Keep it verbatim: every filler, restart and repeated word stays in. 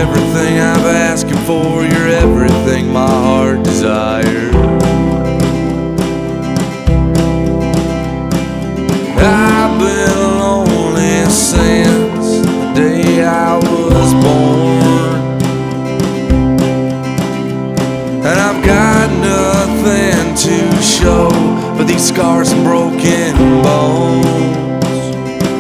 everything I've asked you for. You're everything my heart desires. I've been lonely since the day I was born, and I've got nothing to show but these scars and broken bones.